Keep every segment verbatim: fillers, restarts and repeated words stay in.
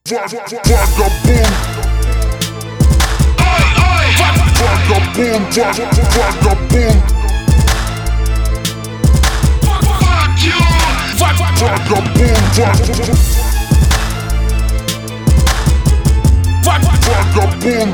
Vagabund. Vagabund, vagabund. Fuck you. Vagabund, vagabund.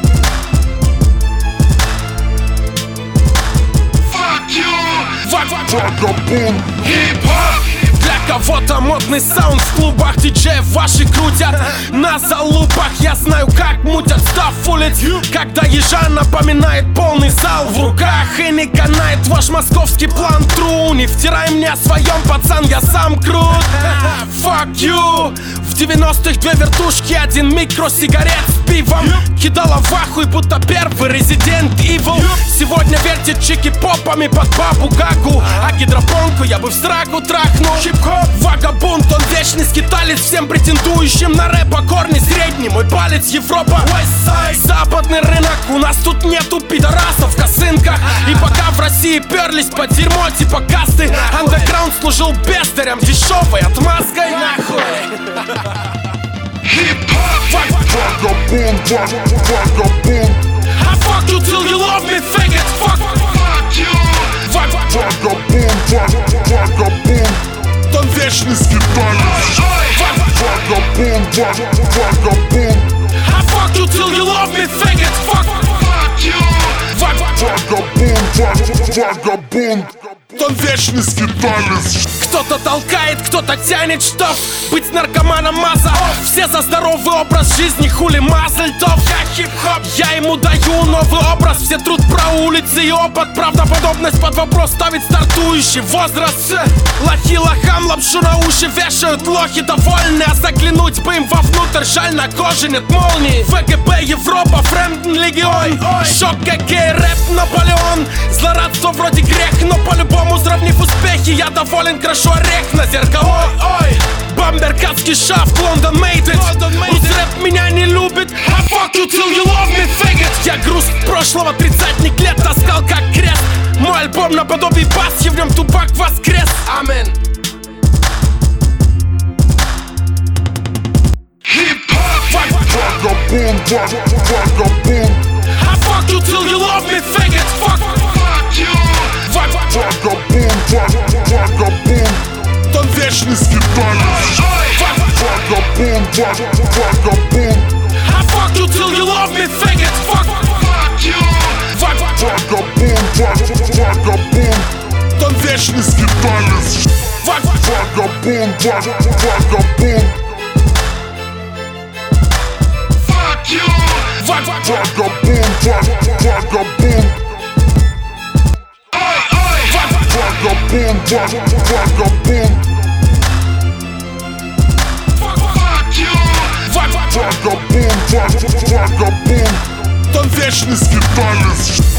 Fuck you. Vagabund. Хип-хоп. Для кого-то модный саунд в клубах, диджеев ваши крутят на залупах. Я знаю, как мутят став улиц, когда ежа напоминает полный зал в руках. И не канает ваш московский план тру. Не втирай мне о своем, пацан, я сам крут. Fuck you. В девяностых две вертушки, один микро сигарет с пивом кидала в ахуй, будто первый Resident Evil. Сегодня вертит чики попами под бабу Гагу, а гидропонку я бы в сраку трахнул. Хип-хоп, вагабунд, он вечный скиталец, всем претендующим на рэп, а корни средний. Мой палец Европа, западный рынок. У нас тут нету пидорасов в косынках. И пока в России перлись под дерьмо типа касты, андеграунд служил бездарям дешевой отмазкой. Нахуй. Vagabund, vagabund. I fuck you till you love me, faggot. Fuck, fuck you. Vagabund, vagabund. Он вечный скиталец. Vagabund, vagabund. I fuck you till you love me, faggot. Fuck, fuck you. Vagabund, vagabund. Он вечный скиталец. Кто-то толкает, кто-то тянет, чтоб быть наркоманом маза. Все за здоровый образ жизни, хули мазальтов. Я хип-хоп, я ему даю новый образ. Все труд про улицы и опыт. Правдоподобность под вопрос ставит стартующий возраст. Лохи лохам лапшу на уши вешают, лохи довольны. А заглянуть бы им вовнутрь, жаль, на коже нет молнии. ВГБ, Европа, Френден, Легион. Шок, ГГ, рэп, Наполеон. Злорадство вроде грех, но по-любому сравнив успехи, я доволен, крошу орех на зеркало. Ой, бамберкатский шафт, Лондон made it. Рус рэп меня не любит. I fuck you till you love me, faggot. Я груз прошлого, тридцатник лет таскал как крест. Мой альбом наподобие Басьи, в нем Тупак воскрес. Амен. Vagabund, vagabund. I fuck you till you love me, faggot. Fuck, fuck you. Vagabund, vagabund. Он вечный скиталец. Vagabund, vagabund. I fuck you till you love me, faggot. Fuck, fuck you. Vagabund, vagabund. Он вечный скиталец. Vagabund, vagabund. Fuck you. Vagabund, vagabund. Vagabund, vagabund. Fuck you. Vagabund, vagabund. Он вечный скиталец.